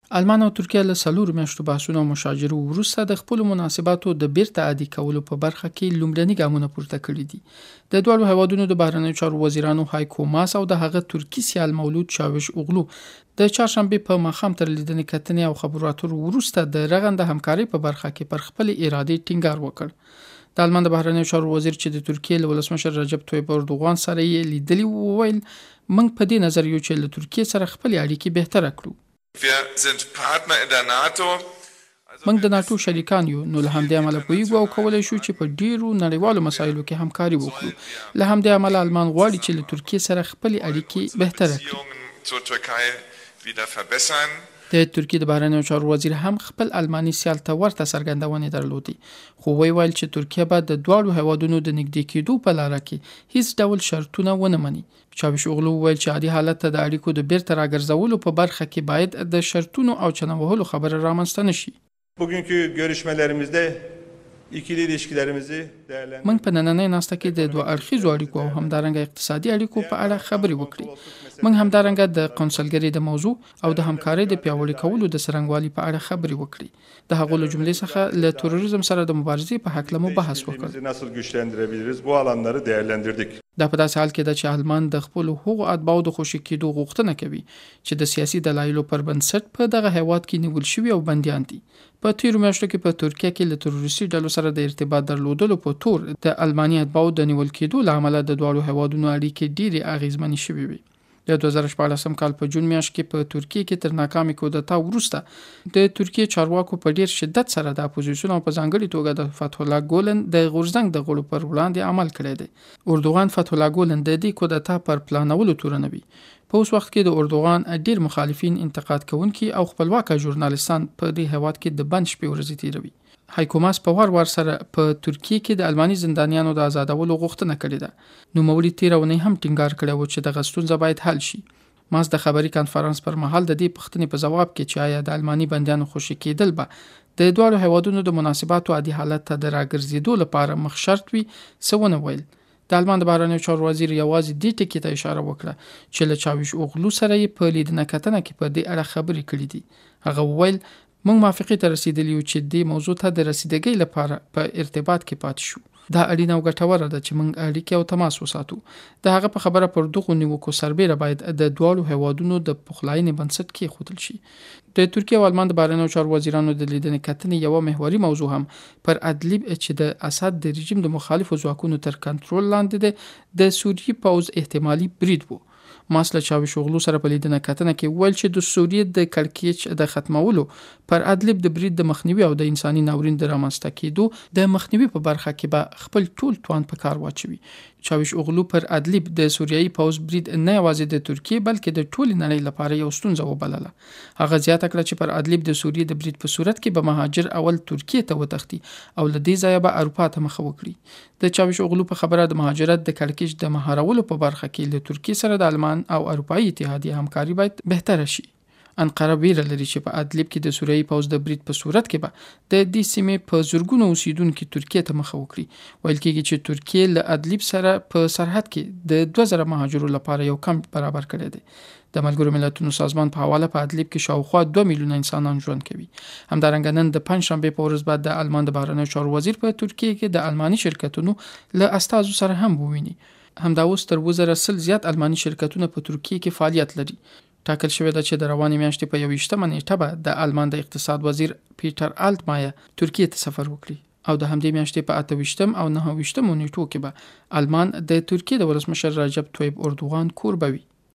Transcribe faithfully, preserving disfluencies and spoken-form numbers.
آلمان او ترکیه له څلورو میاشتو بحثونو او مشاجرو وروسته د خپلو مناسباتو د بیرته عادي کولو په برخه کې لومړني ګامونه پورته کړي دي. د دواړو هیوادونو د بهرنیو چارو وزیرانو هایکو ماس او د هغه ترکی سیال مولود چاوش اوغلو د چهارشنبه په ماښام تر لیدنې کتنې او خبرو اترو وروسته د رغنده همکاري په برخه کې پر خپل ارادې ټینګار وکړ. د آلمان د بهرنیو چارو وزیر چې د ترکیې له ولسمشر رجب طیب اردوغان سره یې لیدلی وویل موږ په دې نظر یو چې له ترکیې سره خپل اړیکې بهتره کړو. Wir sind Partner in der NATO. موږ د ناتو شریکان یو، نو له همدې امله پوهیږو او کولی شو چې په ډیرو نړیوالو مسایلو کې همکاري وکړو. له همدې امله آلمان غواړي چې له ترکیې سره خپل اړیکې بهتره کړي. د ترکیې د بهرنیو چارو وزیر هم خپل آلماني سیال ته ورته څرګندونې درلودې، خو وی ویل چې ترکیه به د دواړو هیوادونو د نږدې کېدو په لاره کې هیڅ ډول شرطونه ونه مني. چاوش اوغلو ویل چې عادي حالت ته د اړیکو د بیرته راګرځولو په برخه کې باید د شرطونو او چنه وهلو خبره رامنځته نشي. Bugünkü görüşmelerimizde ikili ilişkilerimizi değerlendirdik. موږ په نننۍ ناسته کې د دوه اړخیزو اړیکو او همدارنګه اقتصادي اړیکو په اړه خبرې وکړې. موږ همدارنګه د قونسلګرۍ د موضوع او د همکارۍ د پیاوړي کولو د څرنګوالي په اړه خبرې وکړې. د هغو له جملې څخه له تروریزم سره د مبارزې په حق له بحث وکړ. Nasıl güçlendirebiliriz bu alanları değerlendirdik. دا په داسې حال کې ده چې آلمان د خپل حقوقو اتباعو د خوشي کېدو غوښتنه کوي چې د سیاسي دلایلو پر بنسټ په دغه هیواد کې نیول شوي او بندیان دي. په تیرو میاشتو کې په ترکیه کې له تروریستي ډلو سره د ارتباط درلودلو په تور د آلماني اتباعو د نیول کېدو له امله د دواړو هیوادونو اړیکې ډېرې اغېزمنې شوې وي. د دوه زره شپاړسم کال په جون میاشت کې په ترکیه کې تر ناکامې کودتا وروسته د ترکیه چارواکو په ډیر شدت سره د اپوزیسیون او په ځانګړي توګه د فتح الله ګولن د غورځنګ د غړو پر وړاندې عمل کړی دی. اردوغان فتح الله ګولن د دې کودتا پر پلانولو تورنوي. په اوس وخت کې د اردوغان ډیر مخالفین انتقاد کوونکي او خپلواک ژورنالیستان په دې هیواد کې د بند شپې ورځې تیروي. هایکو ماس په وار وار سره په ترکیه کې د آلماني زندانیانو د آزادولو غوښتنه کړې ده. نو مولوی تیرونی هم ټینګار کړی و چې د ستونزه باید حل شي. ماس د خبري کانفرنس پر مهال د دې پوښتنې په جواب کې چې آیا د آلماني بندیانو خوشي کېدل به د دوه هیوادونو د مناسباتو عادي حالت ته د راګرځېدو لپاره مخ شرط وي سونه ویل. د آلمان د بهرنیو چارو وزیر یوازې دې ټکي ته اشاره وکړه چې له چاوش اوغلو سره یې په لیدنه کتنه کې په دې اړه خبرې کړې دي. هغه ویل موږ موافقې ته رسیدلی یو چې دې موضوع ته د رسیدګۍ لپاره په ارتباط کې پاتې شو. دا اړینه او ګټوره ده چې موږ اړیکې او تماس وساتو. د هغه په خبره پر دغو نیوکو سربېره باید د دواړو هیوادونو د پخلاینې بنسټ کېښودل شي. د ترکیه او آلمان د بهرنیو چارو وزیرانو د لیدنې کتنې یوه محوري موضوع هم پر ادلیب چې د اسد د رژیم د مخالفو ځواکونو تر کنټرول لاندې ده د سوریې پوځ احتمالي برید وو. ماس له چاوش اوغلو سره په لیدنه کتنه کې ویل چې د سوریې د کړکېچ د ختمولو پر ادلیب د برید د مخنیوي او د انساني ناورین د رامنځته کېدو د مخنیوي په برخه کې به خپل ټول توان په کار واچوي. چاوش اوغلو پر ادلیب د سوریایي پوځ برید نه یوازې د ترکیې بلکې د ټولې نړۍ لپاره یو ستونزه وبلله. هغه زیاته کړه چې پر ادلیب د سوریې د برید په صورت کې به مهاجر اول ترکیې ته وتښتي او له دې ځایه به اروپا ته مخه وکړي. د چاوش اوغلو په خبره د مهاجرت د کړکېچ د مهارولو په برخه کې له ترکیې سره د آلمان او اروپایي اتحادیې همکاري باید بهتره شي. انقره ویره لري چې په ادلیب کې د سوریایي پوځ د برید په صورت کې به د دې سیمې په زورګونو اوسیدونکو ترکیې ته مخه وکړي. ویل کېږي چې ترکیې له ادلیب سره په سرحد کې د دوه زره مهاجرو لپاره یو کمپ برابر کړی دی. د ملګرو ملتونو سازمان په حواله په ادلیب کې شاوخوا دوه میلیونه انسانان ژوند کوي. همدارنګه نن د پنځشنبه په ورځ بعد د آلمان د بهرنیو چارو وزیر په ترکیه کې د آلماني شرکتونو له استازو سره هم وویني. همدا اوس تر وزره سل زیات آلماني شرکتونه په ترکیه کې فعالیت لري. ټاکل شوې ده چې د روانې میاشتې په یوویشتمه نیټه به د آلمان د اقتصاد وزیر پیټر آلتمایر ترکیه ته سفر وکړي او د همدې میاشتې په اته ویشتم او نهه ویشتم نیټو کې به آلمان د ترکیه د ولسمشر رجب طیب اردوغان کور به وي.